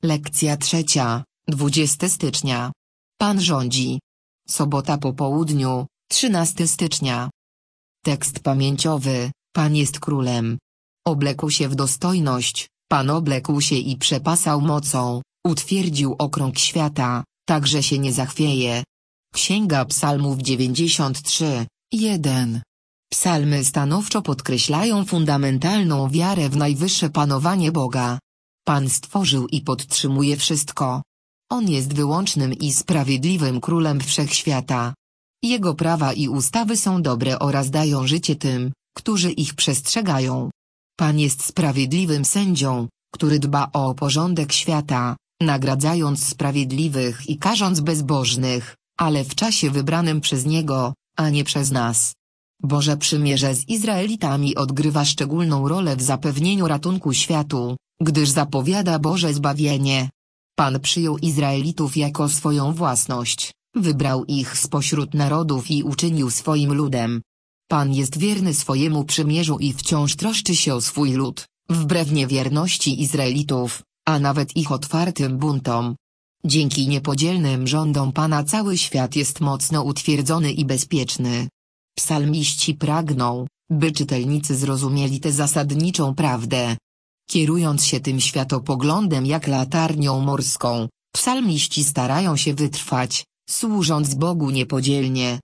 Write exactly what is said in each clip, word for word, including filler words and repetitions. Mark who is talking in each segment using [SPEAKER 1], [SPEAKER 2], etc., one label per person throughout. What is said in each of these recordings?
[SPEAKER 1] Lekcja trzecia, dwudziestego stycznia. Pan rządzi. Sobota po południu, trzynastego stycznia. Tekst pamięciowy. Pan jest królem. Oblekł się w dostojność, Pan oblekł się i przepasał mocą, utwierdził okrąg świata, tak że się nie zachwieje. Księga Psalmów dziewięćdziesiąt trzy, jeden. Psalmy stanowczo podkreślają fundamentalną wiarę w najwyższe panowanie Boga. Pan stworzył i podtrzymuje wszystko. On jest wyłącznym i sprawiedliwym królem wszechświata. Jego prawa i ustawy są dobre oraz dają życie tym, którzy ich przestrzegają. Pan jest sprawiedliwym sędzią, który dba o porządek świata, nagradzając sprawiedliwych i karząc bezbożnych, ale w czasie wybranym przez Niego, a nie przez nas. Boże przymierze z Izraelitami odgrywa szczególną rolę w zapewnieniu ratunku światu, gdyż zapowiada Boże zbawienie. Pan przyjął Izraelitów jako swoją własność, wybrał ich spośród narodów i uczynił swoim ludem. Pan jest wierny swojemu przymierzu i wciąż troszczy się o swój lud, wbrew niewierności Izraelitów, a nawet ich otwartym buntom. Dzięki niepodzielnym rządom Pana cały świat jest mocno utwierdzony i bezpieczny. Psalmiści pragną, by czytelnicy zrozumieli tę zasadniczą prawdę. Kierując się tym światopoglądem jak latarnią morską, psalmiści starają się wytrwać, służąc Bogu niepodzielnie.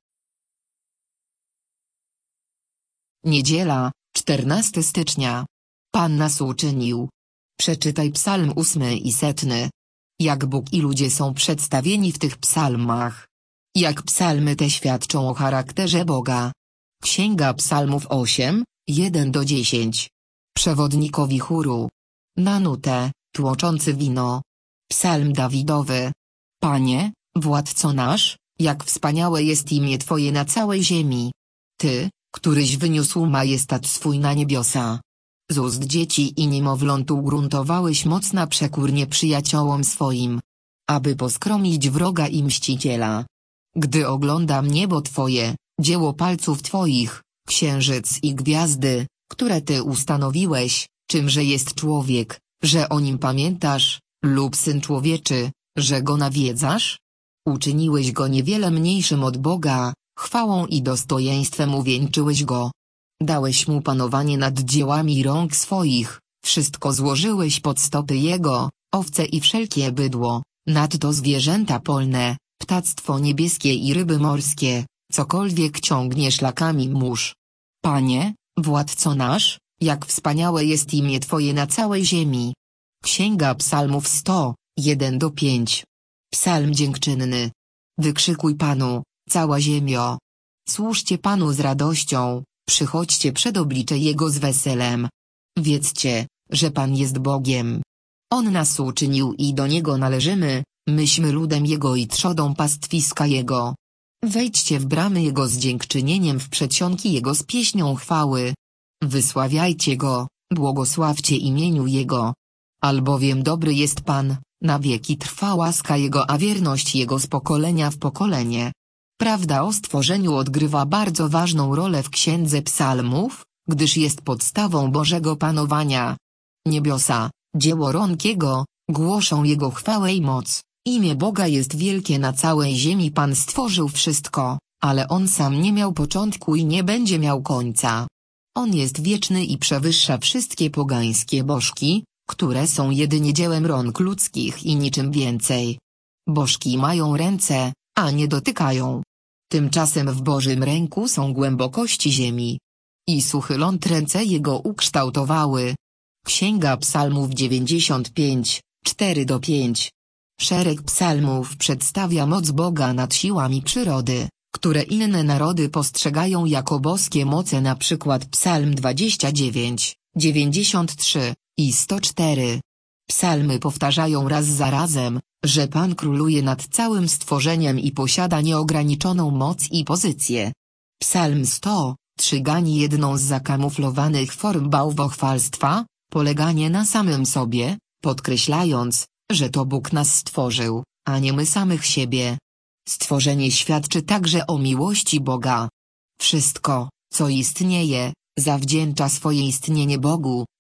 [SPEAKER 1] Niedziela, czternastego stycznia. Pan nas uczynił. Przeczytaj psalm ósmy i setny. Jak Bóg i ludzie są przedstawieni w tych psalmach. Jak psalmy te świadczą o charakterze Boga. Księga Psalmów osiem, jeden do dziesięciu. Przewodnikowi chóru. Na nutę, tłoczący wino. Psalm Dawidowy. Panie, Władco nasz, jak wspaniałe jest imię Twoje na całej ziemi. Ty, któryś wyniósł majestat swój na niebiosa. Z ust dzieci i niemowląt ugruntowałeś moc na przekór nieprzyjaciołom swoim. Aby poskromić wroga i mściciela. Gdy oglądam niebo Twoje, dzieło palców Twoich, księżyc i gwiazdy, które Ty ustanowiłeś, czymże jest człowiek, że o nim pamiętasz, lub syn człowieczy, że go nawiedzasz? Uczyniłeś go niewiele mniejszym od Boga, chwałą i dostojeństwem uwieńczyłeś go. Dałeś mu panowanie nad dziełami rąk swoich, wszystko złożyłeś pod stopy jego, owce i wszelkie bydło, nadto zwierzęta polne, ptactwo niebieskie i ryby morskie, cokolwiek ciągnie szlakami mórz. Panie, Władco nasz, jak wspaniałe jest imię Twoje na całej ziemi. Księga Psalmów sto, jeden do pięciu. Psalm dziękczynny. Wykrzykuj Panu, cała ziemio. Służcie Panu z radością, przychodźcie przed oblicze Jego z weselem. Wiedzcie, że Pan jest Bogiem. On nas uczynił i do Niego należymy, myśmy ludem Jego i trzodą pastwiska Jego. Wejdźcie w bramy Jego z dziękczynieniem, w przedsionki Jego z pieśnią chwały. Wysławiajcie Go, błogosławcie imieniu Jego. Albowiem dobry jest Pan, na wieki trwa łaska Jego, a wierność Jego z pokolenia w pokolenie. Prawda o stworzeniu odgrywa bardzo ważną rolę w Księdze Psalmów, gdyż jest podstawą Bożego panowania. Niebiosa, dzieło rąk Jego, głoszą Jego chwałę i moc. Imię Boga jest wielkie na całej ziemi. Pan stworzył wszystko, ale On sam nie miał początku i nie będzie miał końca. On jest wieczny i przewyższa wszystkie pogańskie bożki, które są jedynie dziełem rąk ludzkich i niczym więcej. Bożki mają ręce, a nie dotykają. Tymczasem w Bożym ręku są głębokości ziemi. I suchy ląd ręce Jego ukształtowały. Księga Psalmów dziewięćdziesiąt pięć, cztery do pięciu. Szereg psalmów przedstawia moc Boga nad siłami przyrody, które inne narody postrzegają jako boskie moce, np. Psalm dwadzieścia dziewięć, dziewięćdziesiąt trzy i sto cztery. Psalmy powtarzają raz za razem, że Pan króluje nad całym stworzeniem i posiada nieograniczoną moc i pozycję. Psalm sto trzy gani jedną z zakamuflowanych form bałwochwalstwa, poleganie na samym sobie, podkreślając, że to Bóg nas stworzył, a nie my samych siebie. Stworzenie świadczy także o miłości Boga. Wszystko, co istnieje, zawdzięcza swoje istnienie Bogu,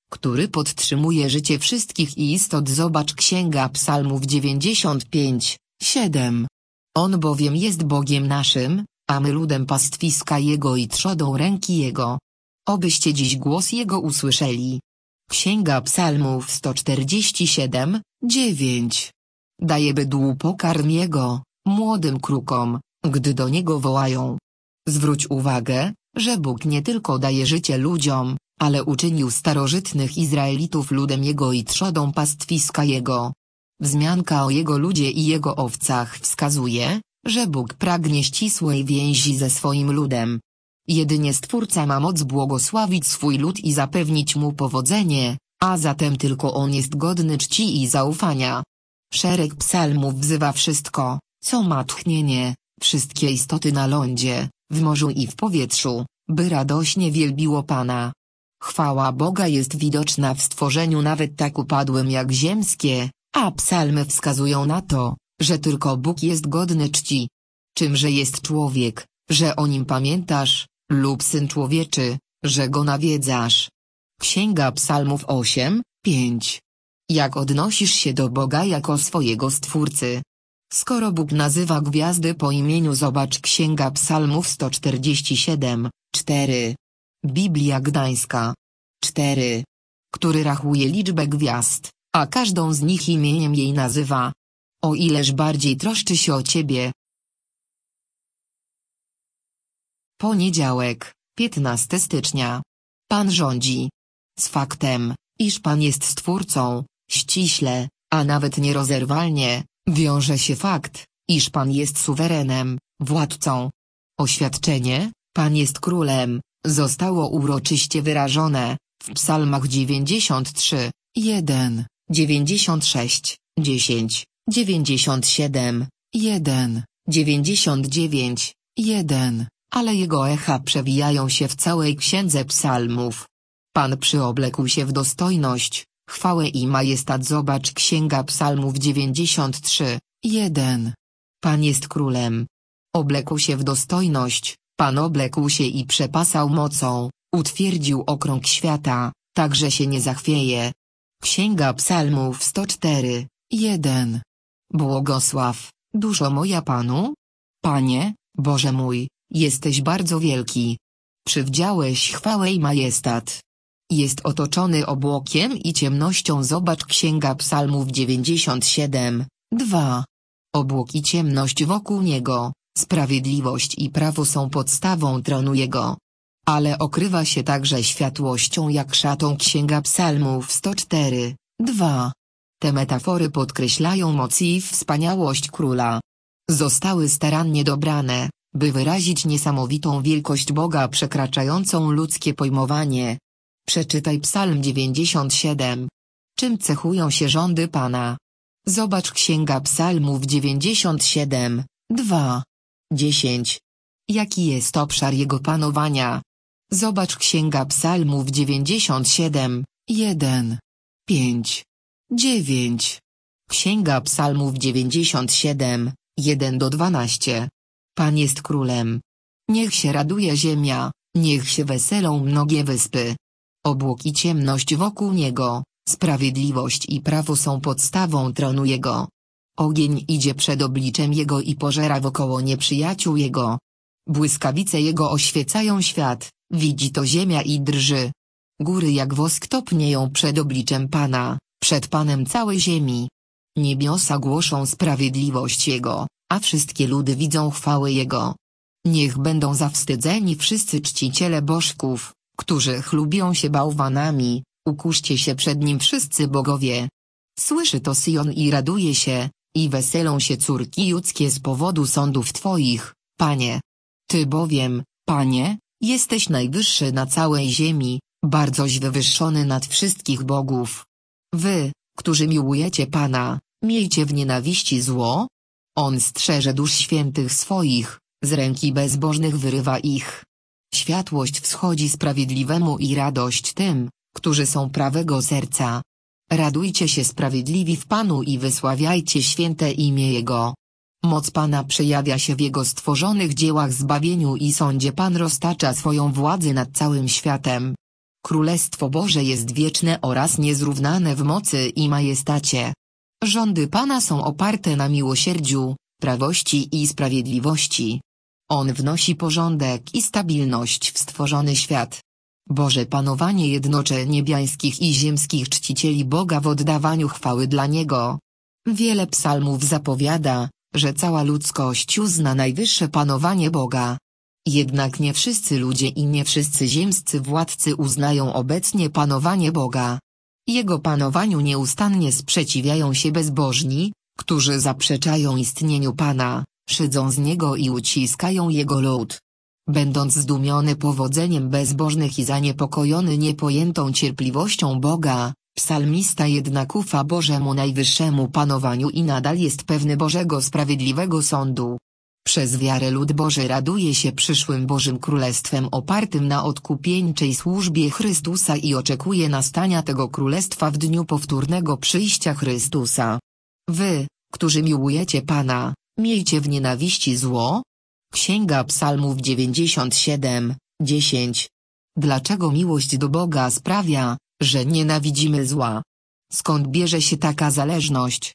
[SPEAKER 1] który podtrzymuje życie wszystkich istot. Zobacz Księga Psalmów dziewięćdziesiąt pięć, siedem. On bowiem jest Bogiem naszym, a my ludem pastwiska Jego i trzodą ręki Jego. Obyście dziś głos Jego usłyszeli. Księga Psalmów sto czterdzieści siedem, dziewięć. Daje bydłu pokarm Jego, młodym krukom, gdy do Niego wołają. Zwróć uwagę, że Bóg nie tylko daje życie ludziom, ale uczynił starożytnych Izraelitów ludem Jego i trzodą pastwiska Jego. Wzmianka o Jego ludzie i Jego owcach wskazuje, że Bóg pragnie ścisłej więzi ze swoim ludem. Jedynie Stwórca ma moc błogosławić swój lud i zapewnić mu powodzenie, a zatem tylko On jest godny czci i zaufania. Szereg psalmów wzywa wszystko, co ma tchnienie, wszystkie istoty na lądzie, w morzu i w powietrzu, by radośnie wielbiło Pana. Chwała Boga jest widoczna w stworzeniu nawet tak upadłym jak ziemskie, a psalmy wskazują na to, że tylko Bóg jest godny czci. Czymże jest człowiek, że o nim pamiętasz, lub syn człowieczy, że go nawiedzasz? Księga Psalmów osiem, pięć. Jak odnosisz się do Boga jako swojego Stwórcy? Skoro Bóg nazywa gwiazdy po imieniu, zobacz Księga Psalmów sto czterdzieści siedem, cztery. Biblia Gdańska. cztery. Który rachuje liczbę gwiazd, a każdą z nich imieniem jej nazywa. O ileż bardziej troszczy się o ciebie. Poniedziałek, piętnastego stycznia. Pan rządzi. Z faktem, iż Pan jest Stwórcą, ściśle, a nawet nierozerwalnie, wiąże się fakt, iż Pan jest suwerenem, władcą. Oświadczenie, Pan jest królem, zostało uroczyście wyrażone w psalmach dziewięćdziesiąt trzy, jeden, dziewięćdziesiąt sześć, dziesięć, dziewięćdziesiąt siedem, jeden, dziewięćdziesiąt dziewięć, jeden, ale jego echa przewijają się w całej księdze psalmów. Pan przyoblekł się w dostojność, chwałę i majestat. Zobacz Księga Psalmów dziewięćdziesiąt trzy, jeden. Pan jest królem. Oblekł się w dostojność, Pan oblekł się i przepasał mocą, utwierdził okrąg świata, tak że się nie zachwieje. Księga Psalmów sto cztery, jeden. Błogosław, duszo moja Panu? Panie, Boże mój, jesteś bardzo wielki. Przywdziałeś chwałę i majestat. Jest otoczony obłokiem i ciemnością. Zobacz Księga Psalmów dziewięćdziesiąt siedem, dwa. Obłok i ciemność wokół Niego, sprawiedliwość i prawo są podstawą tronu Jego. Ale okrywa się także światłością jak szatą. Księga Psalmów sto cztery, dwa. Te metafory podkreślają moc i wspaniałość Króla. Zostały starannie dobrane, by wyrazić niesamowitą wielkość Boga przekraczającą ludzkie pojmowanie. Przeczytaj Psalm dziewięćdziesiąt siedem. Czym cechują się rządy Pana? Zobacz Księga Psalmów dziewięćdziesiąt siedem, dwa, dziesięć. Jaki jest obszar Jego panowania? Zobacz Księga Psalmów dziewięćdziesiąt siedem, jeden, pięć, dziewięć. Księga Psalmów dziewięćdziesiąt siedem, jeden do dwunastu. Pan jest królem. Niech się raduje ziemia, niech się weselą mnogie wyspy. Obłok i ciemność wokół Niego, sprawiedliwość i prawo są podstawą tronu Jego. Ogień idzie przed obliczem Jego i pożera wokoło nieprzyjaciół Jego. Błyskawice Jego oświecają świat, widzi to ziemia i drży. Góry jak wosk topnieją przed obliczem Pana, przed Panem całej ziemi. Niebiosa głoszą sprawiedliwość Jego, a wszystkie ludy widzą chwałę Jego. Niech będą zawstydzeni wszyscy czciciele bożków, którzy chlubią się bałwanami, ukuszcie się przed Nim wszyscy bogowie. Słyszy to Syjon i raduje się, i weselą się córki judzkie z powodu sądów Twoich, Panie. Ty bowiem, Panie, jesteś najwyższy na całej ziemi, bardzoś wywyższony nad wszystkich bogów. Wy, którzy miłujecie Pana, miejcie w nienawiści zło. On strzeże dusz świętych swoich, z ręki bezbożnych wyrywa ich. Światłość wschodzi sprawiedliwemu i radość tym, którzy są prawego serca. Radujcie się sprawiedliwi w Panu i wysławiajcie święte imię Jego. Moc Pana przejawia się w Jego stworzonych dziełach zbawieniu i sądzie. Pan roztacza swoją władzę nad całym światem. Królestwo Boże jest wieczne oraz niezrównane w mocy i majestacie. Rządy Pana są oparte na miłosierdziu, prawości i sprawiedliwości. On wnosi porządek i stabilność w stworzony świat. Boże panowanie jednoczy niebiańskich i ziemskich czcicieli Boga w oddawaniu chwały dla Niego. Wiele psalmów zapowiada, że cała ludzkość uzna najwyższe panowanie Boga. Jednak nie wszyscy ludzie i nie wszyscy ziemscy władcy uznają obecnie panowanie Boga. Jego panowaniu nieustannie sprzeciwiają się bezbożni, którzy zaprzeczają istnieniu Pana, szydzą z Niego i uciskają Jego lud. Będąc zdumiony powodzeniem bezbożnych i zaniepokojony niepojętą cierpliwością Boga, psalmista jednak ufa Bożemu najwyższemu panowaniu i nadal jest pewny Bożego sprawiedliwego sądu. Przez wiarę lud Boży raduje się przyszłym Bożym Królestwem opartym na odkupieńczej służbie Chrystusa i oczekuje nastania tego Królestwa w dniu powtórnego przyjścia Chrystusa. Wy, którzy miłujecie Pana, miejcie w nienawiści zło? Księga Psalmów dziewięćdziesiąt siedem, dziesięć. Dlaczego miłość do Boga sprawia, że nienawidzimy zła? Skąd bierze się taka zależność?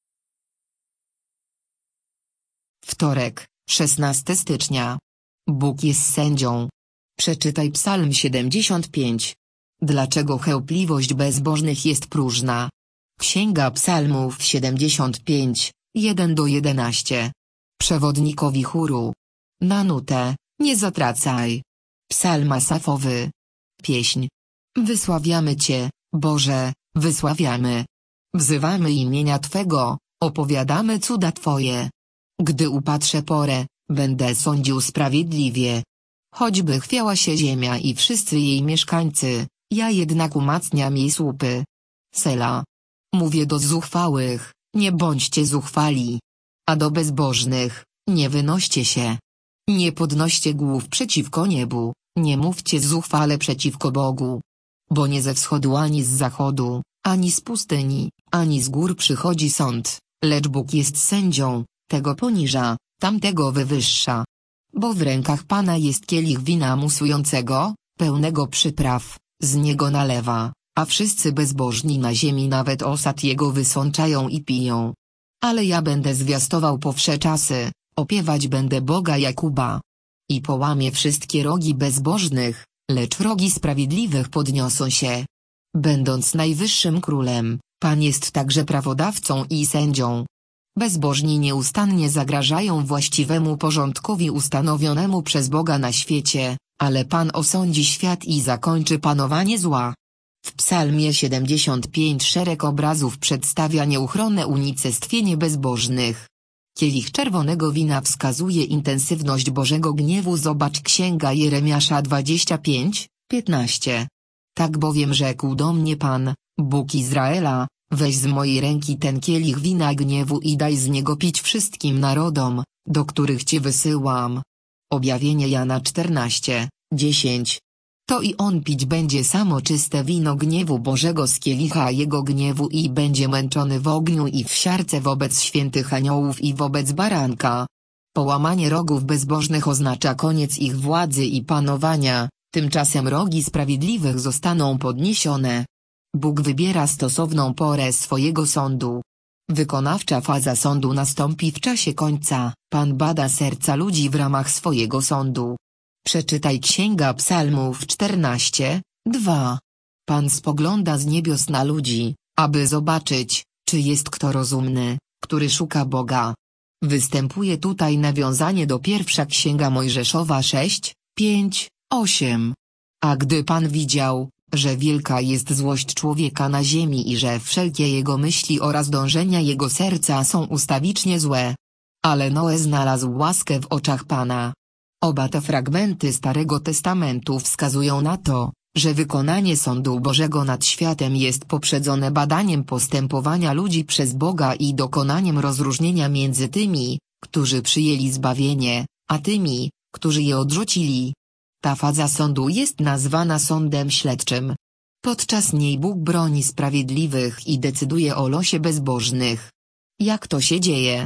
[SPEAKER 1] Wtorek, szesnastego stycznia. Bóg jest sędzią. Przeczytaj Psalm siedemdziesiąt pięć. Dlaczego chełpliwość bezbożnych jest próżna? Księga Psalmów siedemdziesiąt pięć, jeden do jedenastu. Przewodnikowi chóru. Na nutę, nie zatracaj. Psalm asafowy. Pieśń. Wysławiamy Cię, Boże, wysławiamy. Wzywamy imienia Twego, opowiadamy cuda Twoje. Gdy upatrzę porę, będę sądził sprawiedliwie. Choćby chwiała się ziemia i wszyscy jej mieszkańcy, ja jednak umacniam jej słupy. Sela. Mówię do zuchwałych, nie bądźcie zuchwali. A do bezbożnych, nie wynoście się. Nie podnoście głów przeciwko niebu, nie mówcie zuchwale przeciwko Bogu. Bo nie ze wschodu ani z zachodu, ani z pustyni, ani z gór przychodzi sąd, lecz Bóg jest sędzią, tego poniża, tamtego wywyższa. Bo w rękach Pana jest kielich wina musującego, pełnego przypraw, z niego nalewa, a wszyscy bezbożni na ziemi nawet osad jego wysączają i piją. Ale ja będę zwiastował po wsze czasy, opiewać będę Boga Jakuba. I połamie wszystkie rogi bezbożnych, lecz rogi sprawiedliwych podniosą się. Będąc najwyższym królem, Pan jest także prawodawcą i sędzią. Bezbożni nieustannie zagrażają właściwemu porządkowi ustanowionemu przez Boga na świecie, ale Pan osądzi świat i zakończy panowanie zła. W Psalmie siedemdziesiąt pięć szereg obrazów przedstawia nieuchronne unicestwienie bezbożnych. Kielich czerwonego wina wskazuje intensywność Bożego gniewu. Zobacz Księga Jeremiasza dwadzieścia pięć, piętnaście. Tak bowiem rzekł do mnie Pan, Bóg Izraela, weź z mojej ręki ten kielich wina gniewu i daj z niego pić wszystkim narodom, do których Cię wysyłam. Objawienie Jana czternaście, dziesięć. To i on pić będzie samo czyste wino gniewu Bożego z kielicha jego gniewu i będzie męczony w ogniu i w siarce wobec świętych aniołów i wobec baranka. Połamanie rogów bezbożnych oznacza koniec ich władzy i panowania, tymczasem rogi sprawiedliwych zostaną podniesione. Bóg wybiera stosowną porę swojego sądu. Wykonawcza faza sądu nastąpi w czasie końca. Pan bada serca ludzi w ramach swojego sądu. Przeczytaj Księga Psalmów czternaście, dwa. Pan spogląda z niebios na ludzi, aby zobaczyć, czy jest kto rozumny, który szuka Boga. Występuje tutaj nawiązanie do pierwsza Księga Mojżeszowa sześć, pięć, osiem. A gdy Pan widział, że wielka jest złość człowieka na ziemi i że wszelkie jego myśli oraz dążenia jego serca są ustawicznie złe. Ale Noe znalazł łaskę w oczach Pana. Oba te fragmenty Starego Testamentu wskazują na to, że wykonanie sądu Bożego nad światem jest poprzedzone badaniem postępowania ludzi przez Boga i dokonaniem rozróżnienia między tymi, którzy przyjęli zbawienie, a tymi, którzy je odrzucili. Ta faza sądu jest nazwana sądem śledczym. Podczas niej Bóg broni sprawiedliwych i decyduje o losie bezbożnych. Jak to się dzieje?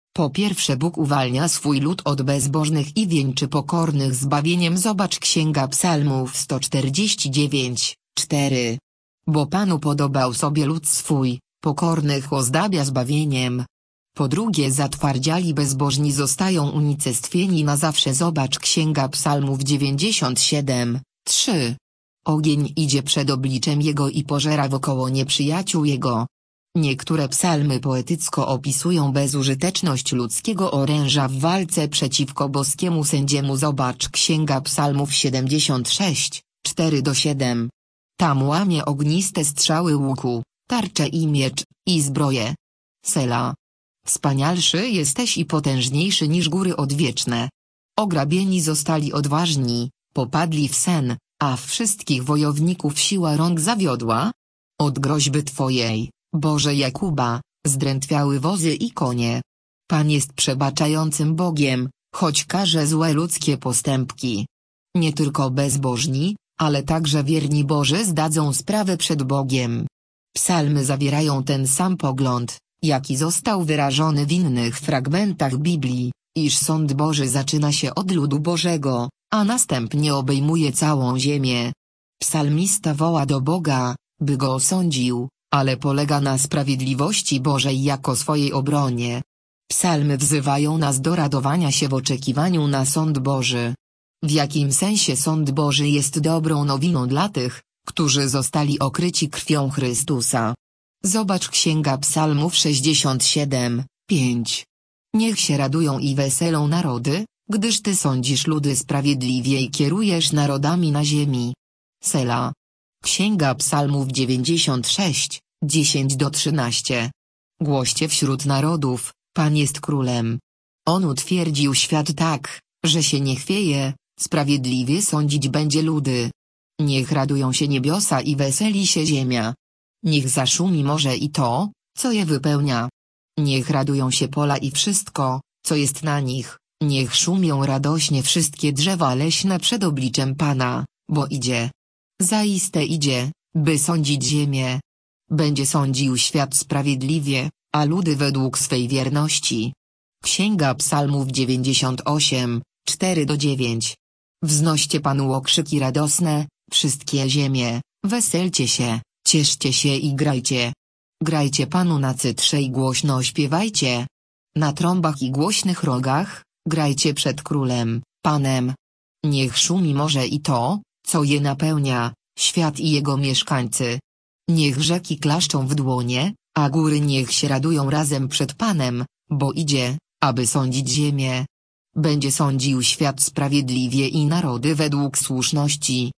[SPEAKER 1] Po pierwsze, Bóg uwalnia swój lud od bezbożnych i wieńczy pokornych zbawieniem. Zobacz Księga Psalmów sto czterdzieści dziewięć, cztery. Bo Panu podobał sobie lud swój, pokornych ozdabia zbawieniem. Po drugie, zatwardziali bezbożni zostają unicestwieni na zawsze. Zobacz Księga Psalmów dziewięćdziesiąt siedem, trzy. Ogień idzie przed obliczem Jego i pożera wokoło nieprzyjaciół Jego. Niektóre psalmy poetycko opisują bezużyteczność ludzkiego oręża w walce przeciwko boskiemu sędziemu. Zobacz Księga Psalmów siedemdziesiąt sześć, cztery do siedem. Tam łamie ogniste strzały łuku, tarcze i miecz, i zbroję. Sela. Wspanialszy jesteś i potężniejszy niż góry odwieczne. Ograbieni zostali odważni, popadli w sen, a wszystkich wojowników siła rąk zawiodła. Od groźby Twojej, Boże Jakuba, zdrętwiały wozy i konie. Pan jest przebaczającym Bogiem, choć karze złe ludzkie postępki. Nie tylko bezbożni, ale także wierni Boży zdadzą sprawę przed Bogiem. Psalmy zawierają ten sam pogląd, jaki został wyrażony w innych fragmentach Biblii, iż sąd Boży zaczyna się od ludu Bożego, a następnie obejmuje całą ziemię. Psalmista woła do Boga, by go osądził, ale polega na sprawiedliwości Bożej jako swojej obronie. Psalmy wzywają nas do radowania się w oczekiwaniu na sąd Boży. W jakim sensie sąd Boży jest dobrą nowiną dla tych, którzy zostali okryci krwią Chrystusa? Zobacz Księga Psalmów sześćdziesiąt siedem, pięć. Niech się radują i weselą narody, gdyż Ty sądzisz ludy sprawiedliwie i kierujesz narodami na ziemi. Sela. Księga Psalmów dziewięćdziesiąt sześć, dziesięć do trzynastu. Głoście wśród narodów, Pan jest królem. On utwierdził świat tak, że się nie chwieje, sprawiedliwie sądzić będzie ludy. Niech radują się niebiosa i weseli się ziemia. Niech zaszumi morze i to, co je wypełnia. Niech radują się pola i wszystko, co jest na nich, niech szumią radośnie wszystkie drzewa leśne przed obliczem Pana, bo idzie. Zaiste idzie, by sądzić ziemię. Będzie sądził świat sprawiedliwie, a ludy według swej wierności. Księga Psalmów dziewięćdziesiąt osiem, cztery do dziewięciu. Wznoście Panu okrzyki radosne, wszystkie ziemie, weselcie się, cieszcie się i grajcie. Grajcie Panu na cytrze i głośno śpiewajcie. Na trąbach i głośnych rogach, grajcie przed Królem, Panem. Niech szumi morze i to, co je napełnia, świat i jego mieszkańcy. Niech rzeki klaszczą w dłonie, a góry niech się radują razem przed Panem, bo idzie, aby sądzić ziemię. Będzie sądził świat sprawiedliwie i narody według słuszności.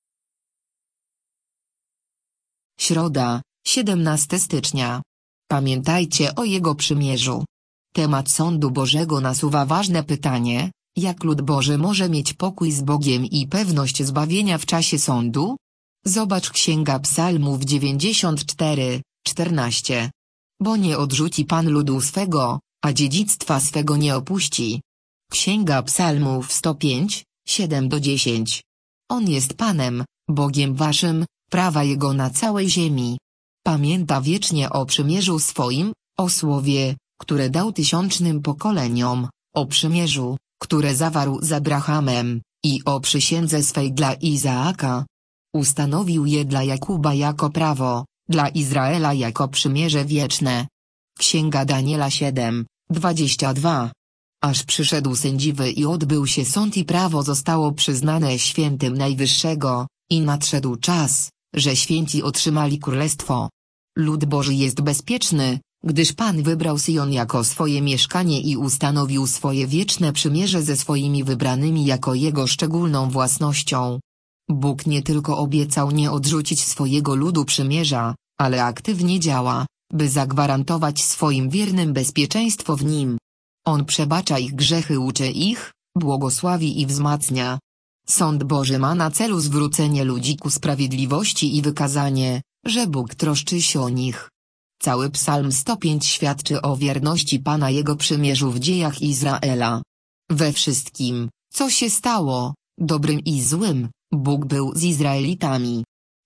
[SPEAKER 1] Środa, siedemnastego stycznia. Pamiętajcie o Jego przymierzu. Temat sądu Bożego nasuwa ważne pytanie, jak lud Boży może mieć pokój z Bogiem i pewność zbawienia w czasie sądu? Zobacz Księga Psalmów dziewięćdziesiąt cztery, czternaście. Bo nie odrzuci Pan ludu swego, a dziedzictwa swego nie opuści. Księga Psalmów sto pięć, siedem do dziesięciu. On jest Panem, Bogiem waszym, prawa Jego na całej ziemi. Pamięta wiecznie o przymierzu swoim, o słowie, które dał tysiącznym pokoleniom, o przymierzu, które zawarł z Abrahamem, i o przysiędze swej dla Izaaka. Ustanowił je dla Jakuba jako prawo, dla Izraela jako przymierze wieczne. Księga Daniela siedem, dwadzieścia dwa. Aż przyszedł sędziwy i odbył się sąd i prawo zostało przyznane świętym Najwyższego, i nadszedł czas, że święci otrzymali królestwo. Lud Boży jest bezpieczny, gdyż Pan wybrał Syjon jako swoje mieszkanie i ustanowił swoje wieczne przymierze ze swoimi wybranymi jako Jego szczególną własnością. Bóg nie tylko obiecał nie odrzucić swojego ludu przymierza, ale aktywnie działa, by zagwarantować swoim wiernym bezpieczeństwo w Nim. On przebacza ich grzechy, uczy ich, błogosławi i wzmacnia. Sąd Boży ma na celu zwrócenie ludzi ku sprawiedliwości i wykazanie, że Bóg troszczy się o nich. Cały Psalm sto pięć świadczy o wierności Pana Jego przymierzu w dziejach Izraela. We wszystkim, co się stało, dobrym i złym, Bóg był z Izraelitami.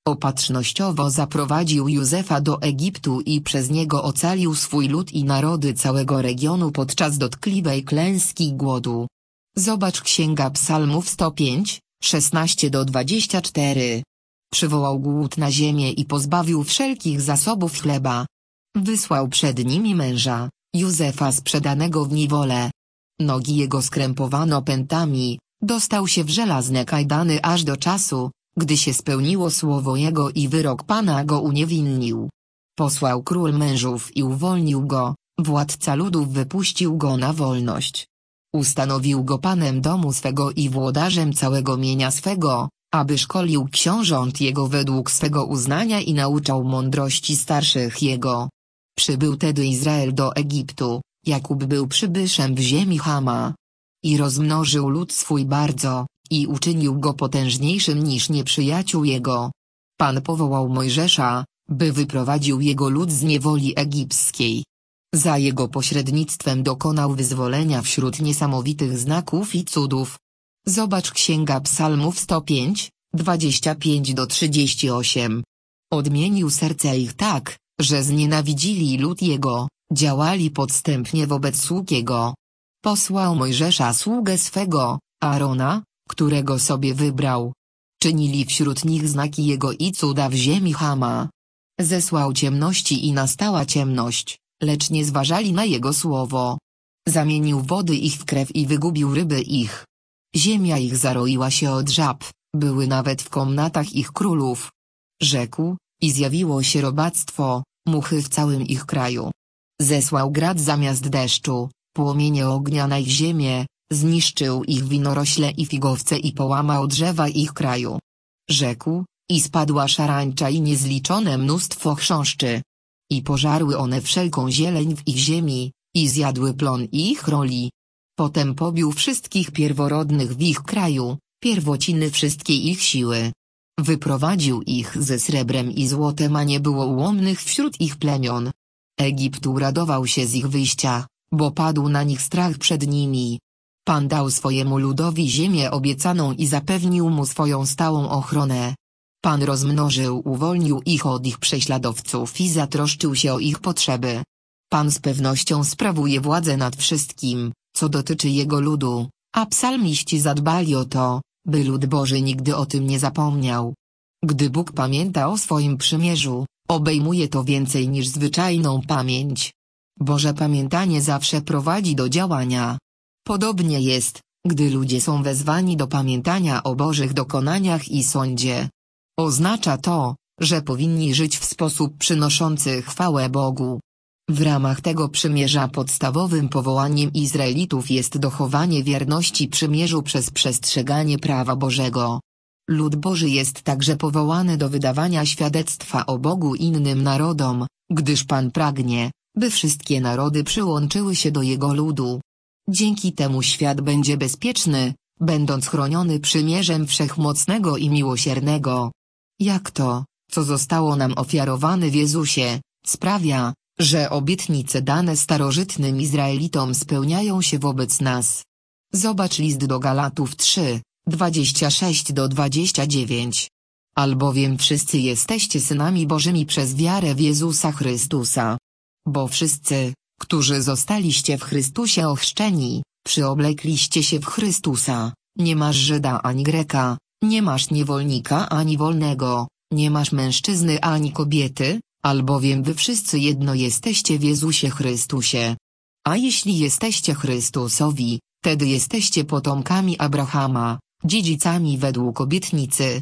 [SPEAKER 1] Opatrznościowo zaprowadził Józefa do Egiptu i przez niego ocalił swój lud i narody całego regionu podczas dotkliwej klęski i głodu. Zobacz Księga Psalmów sto pięć, szesnaście do dwudziestu czterech. Przywołał głód na ziemię i pozbawił wszelkich zasobów chleba. Wysłał przed nimi męża, Józefa sprzedanego w niewolę. Nogi jego skrępowano pętami, dostał się w żelazne kajdany aż do czasu, gdy się spełniło słowo jego i wyrok Pana go uniewinnił. Posłał król mężów i uwolnił go, władca ludów wypuścił go na wolność. Ustanowił go panem domu swego i włodarzem całego mienia swego, aby szkolił książąt jego według swego uznania i nauczał mądrości starszych jego. Przybył tedy Izrael do Egiptu, Jakub był przybyszem w ziemi Chama. I rozmnożył lud swój bardzo, i uczynił go potężniejszym niż nieprzyjaciół jego. Pan powołał Mojżesza, by wyprowadził jego lud z niewoli egipskiej. Za jego pośrednictwem dokonał wyzwolenia wśród niesamowitych znaków i cudów. Zobacz Księga Psalmów sto pięć, dwadzieścia pięć do trzydziestu ośmiu. Odmienił serce ich tak, że znienawidzili lud jego, działali podstępnie wobec sług jego. Posłał Mojżesza sługę swego, Aarona, którego sobie wybrał. Czynili wśród nich znaki jego i cuda w ziemi Chama. Zesłał ciemności i nastała ciemność, lecz nie zważali na jego słowo. Zamienił wody ich w krew i wygubił ryby ich. Ziemia ich zaroiła się od żab, były nawet w komnatach ich królów. Rzekł, i zjawiło się robactwo, muchy w całym ich kraju. Zesłał grad zamiast deszczu, płomienie ognia na ich ziemię, zniszczył ich winorośle i figowce i połamał drzewa ich kraju. Rzekł, i spadła szarańcza i niezliczone mnóstwo chrząszczy. I pożarły one wszelką zieleń w ich ziemi, i zjadły plon ich roli. Potem pobił wszystkich pierworodnych w ich kraju, pierwociny wszystkiej ich siły. Wyprowadził ich ze srebrem i złotem, a nie było ułomnych wśród ich plemion. Egipt uradował się z ich wyjścia, bo padł na nich strach przed nimi. Pan dał swojemu ludowi ziemię obiecaną i zapewnił mu swoją stałą ochronę. Pan rozmnożył, uwolnił ich od ich prześladowców i zatroszczył się o ich potrzeby. Pan z pewnością sprawuje władzę nad wszystkim, co dotyczy jego ludu, a psalmiści zadbali o to, by lud Boży nigdy o tym nie zapomniał. Gdy Bóg pamięta o swoim przymierzu, obejmuje to więcej niż zwyczajną pamięć. Boże pamiętanie zawsze prowadzi do działania. Podobnie jest, gdy ludzie są wezwani do pamiętania o Bożych dokonaniach i sądzie. Oznacza to, że powinni żyć w sposób przynoszący chwałę Bogu. W ramach tego przymierza podstawowym powołaniem Izraelitów jest dochowanie wierności przymierzu przez przestrzeganie prawa Bożego. Lud Boży jest także powołany do wydawania świadectwa o Bogu innym narodom, gdyż Pan pragnie, by wszystkie narody przyłączyły się do Jego ludu. Dzięki temu świat będzie bezpieczny, będąc chroniony przymierzem Wszechmocnego i Miłosiernego. Jak to, co zostało nam ofiarowane w Jezusie, sprawia, że obietnice dane starożytnym Izraelitom spełniają się wobec nas. Zobacz list do Galatów trzy, dwadzieścia sześć do dwudziestu dziewięciu. Albowiem wszyscy jesteście synami Bożymi przez wiarę w Jezusa Chrystusa. Bo wszyscy, którzy zostaliście w Chrystusie ochrzczeni, przyoblekliście się w Chrystusa. Nie masz Żyda ani Greka, nie masz niewolnika ani wolnego, nie masz mężczyzny ani kobiety, albowiem wy wszyscy jedno jesteście w Jezusie Chrystusie. A jeśli jesteście Chrystusowi, wtedy jesteście potomkami Abrahama, dziedzicami według obietnicy.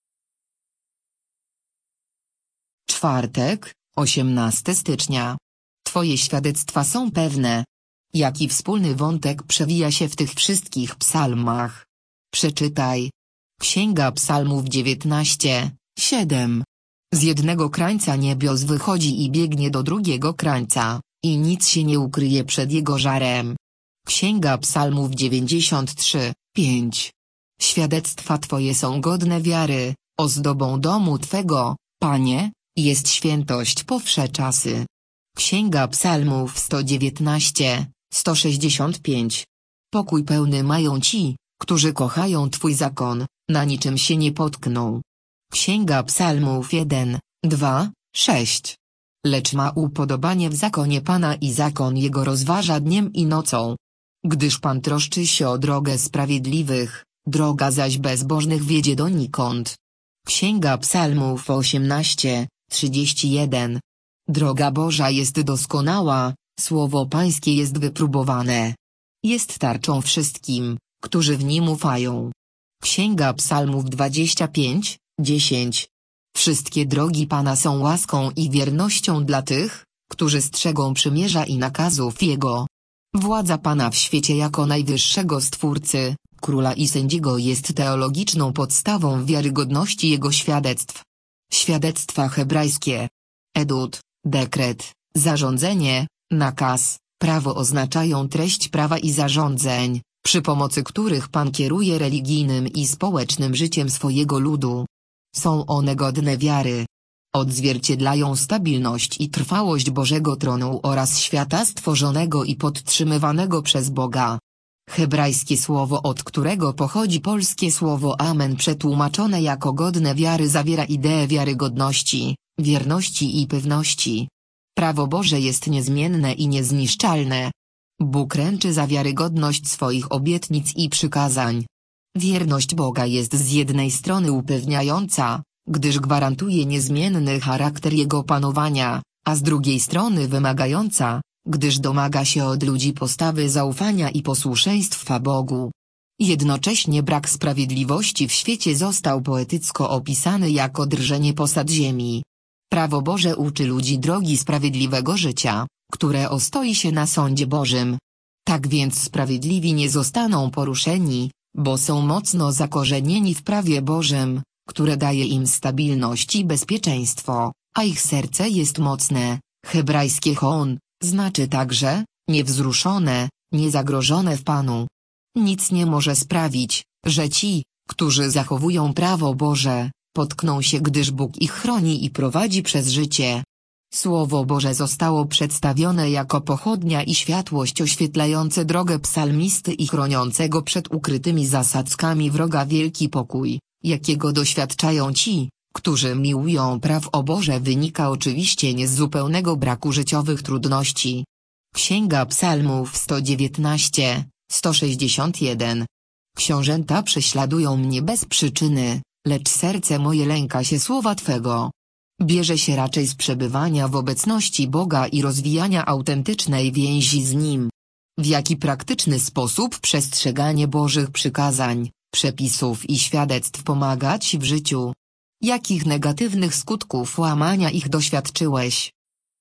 [SPEAKER 1] Czwartek, osiemnastego stycznia. Twoje świadectwa są pewne. Jaki wspólny wątek przewija się w tych wszystkich psalmach? Przeczytaj. Księga Psalmów dziewiętnaście, siedem. Z jednego krańca niebios wychodzi i biegnie do drugiego krańca, i nic się nie ukryje przed jego żarem. Księga Psalmów dziewięćdziesiąt trzy, pięć. Świadectwa Twoje są godne wiary, ozdobą domu Twego, Panie, jest świętość po wsze czasy. Księga Psalmów sto dziewiętnaście, sto sześćdziesiąt pięć. Pokój pełny mają ci, którzy kochają Twój zakon, na niczym się nie potkną. Księga Psalmów jeden, dwa, sześć. Lecz ma upodobanie w zakonie Pana i zakon Jego rozważa dniem i nocą. Gdyż Pan troszczy się o drogę sprawiedliwych, droga zaś bezbożnych wiedzie donikąd. Księga Psalmów osiemnaście, trzydzieści jeden. Droga Boża jest doskonała, słowo Pańskie jest wypróbowane. Jest tarczą wszystkim, którzy w nim ufają. Księga Psalmów dwadzieścia pięć, dziesięć. Wszystkie drogi Pana są łaską i wiernością dla tych, którzy strzegą przymierza i nakazów Jego. Władza Pana w świecie jako najwyższego Stwórcy, Króla i Sędziego jest teologiczną podstawą wiarygodności Jego świadectw. Świadectwa hebrajskie. Edut, dekret, zarządzenie, nakaz, prawo oznaczają treść prawa i zarządzeń, przy pomocy których Pan kieruje religijnym i społecznym życiem swojego ludu. Są one godne wiary. Odzwierciedlają stabilność i trwałość Bożego tronu oraz świata stworzonego i podtrzymywanego przez Boga. Hebrajskie słowo, od którego pochodzi polskie słowo amen, przetłumaczone jako godne wiary, zawiera ideę wiarygodności, wierności i pewności. Prawo Boże jest niezmienne i niezniszczalne. Bóg ręczy za wiarygodność swoich obietnic i przykazań. Wierność Boga jest z jednej strony upewniająca, gdyż gwarantuje niezmienny charakter Jego panowania, a z drugiej strony wymagająca, gdyż domaga się od ludzi postawy zaufania i posłuszeństwa Bogu. Jednocześnie brak sprawiedliwości w świecie został poetycko opisany jako drżenie posad ziemi. Prawo Boże uczy ludzi drogi sprawiedliwego życia, które ostoi się na sądzie Bożym. Tak więc sprawiedliwi nie zostaną poruszeni, bo są mocno zakorzenieni w prawie Bożym, które daje im stabilność i bezpieczeństwo, a ich serce jest mocne. Hebrajskie chon znaczy także niewzruszone, niezagrożone w Panu. Nic nie może sprawić, że ci, którzy zachowują prawo Boże, potkną się, gdyż Bóg ich chroni i prowadzi przez życie. Słowo Boże zostało przedstawione jako pochodnia i światłość oświetlające drogę psalmisty i chroniącego przed ukrytymi zasadzkami wroga wielki pokój, jakiego doświadczają ci, którzy miłują praw o Boże, wynika oczywiście nie z zupełnego braku życiowych trudności. Księga Psalmów sto dziewiętnaście, sto sześćdziesiąt jeden. Książęta prześladują mnie bez przyczyny, lecz serce moje lęka się słowa Twego. Bierze się raczej z przebywania w obecności Boga i rozwijania autentycznej więzi z Nim. W jaki praktyczny sposób przestrzeganie Bożych przykazań, przepisów i świadectw pomaga Ci w życiu? Jakich negatywnych skutków łamania ich doświadczyłeś?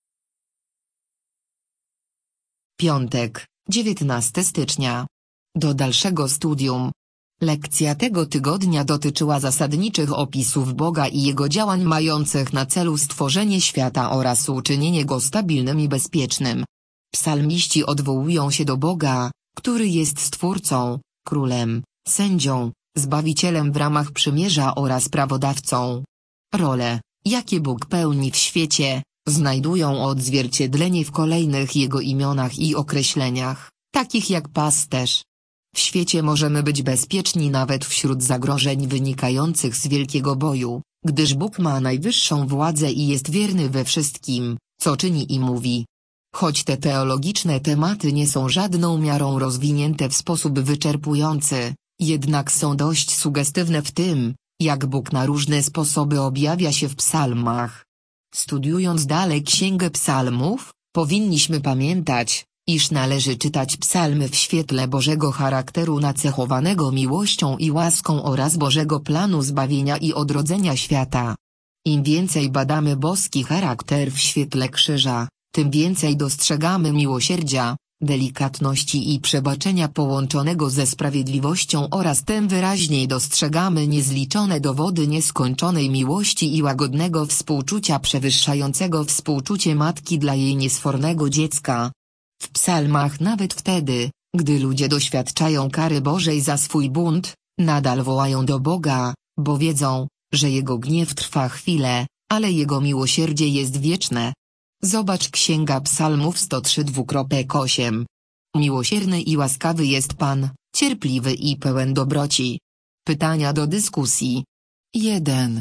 [SPEAKER 1] Piątek, dziewiętnastego stycznia. Do dalszego studium. Lekcja tego tygodnia dotyczyła zasadniczych opisów Boga i Jego działań mających na celu stworzenie świata oraz uczynienie go stabilnym i bezpiecznym. Psalmiści odwołują się do Boga, który jest Stwórcą, Królem, Sędzią, Zbawicielem w ramach przymierza oraz prawodawcą. Role, jakie Bóg pełni w świecie, znajdują odzwierciedlenie w kolejnych Jego imionach i określeniach, takich jak pasterz. W świecie możemy być bezpieczni nawet wśród zagrożeń wynikających z wielkiego boju, gdyż Bóg ma najwyższą władzę i jest wierny we wszystkim, co czyni i mówi. Choć te teologiczne tematy nie są żadną miarą rozwinięte w sposób wyczerpujący, jednak są dość sugestywne w tym, jak Bóg na różne sposoby objawia się w psalmach. Studiując dalej Księgę Psalmów, powinniśmy pamiętać, iż należy czytać psalmy w świetle Bożego charakteru nacechowanego miłością i łaską oraz Bożego planu zbawienia i odrodzenia świata. Im więcej badamy boski charakter w świetle krzyża, tym więcej dostrzegamy miłosierdzia, delikatności i przebaczenia połączonego ze sprawiedliwością oraz tym wyraźniej dostrzegamy niezliczone dowody nieskończonej miłości i łagodnego współczucia przewyższającego współczucie matki dla jej niesfornego dziecka. W psalmach nawet wtedy, gdy ludzie doświadczają kary Bożej za swój bunt, nadal wołają do Boga, bo wiedzą, że Jego gniew trwa chwilę, ale Jego miłosierdzie jest wieczne. Zobacz Księga Psalmów sto trzy osiem. Miłosierny i łaskawy jest Pan, cierpliwy i pełen dobroci. Pytania do dyskusji. jeden.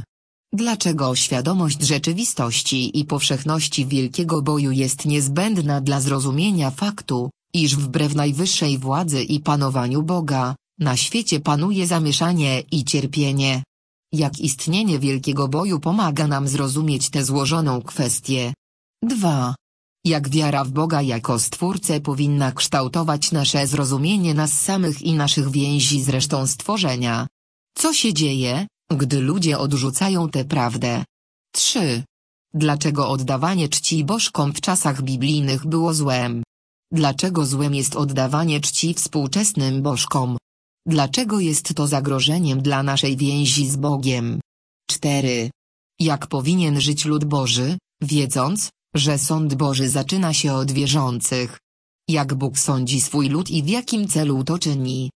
[SPEAKER 1] Dlaczego świadomość rzeczywistości i powszechności wielkiego boju jest niezbędna dla zrozumienia faktu, iż wbrew najwyższej władzy i panowaniu Boga, na świecie panuje zamieszanie i cierpienie? Jak istnienie wielkiego boju pomaga nam zrozumieć tę złożoną kwestię? dwa. Jak wiara w Boga jako Stwórcę powinna kształtować nasze zrozumienie nas samych i naszych więzi z resztą stworzenia? Co się dzieje, gdy ludzie odrzucają tę prawdę? trzy. Dlaczego oddawanie czci bożkom w czasach biblijnych było złem? Dlaczego złem jest oddawanie czci współczesnym bożkom? Dlaczego jest to zagrożeniem dla naszej więzi z Bogiem? cztery. Jak powinien żyć lud Boży, wiedząc, że sąd Boży zaczyna się od wierzących? Jak Bóg sądzi swój lud i w jakim celu to czyni?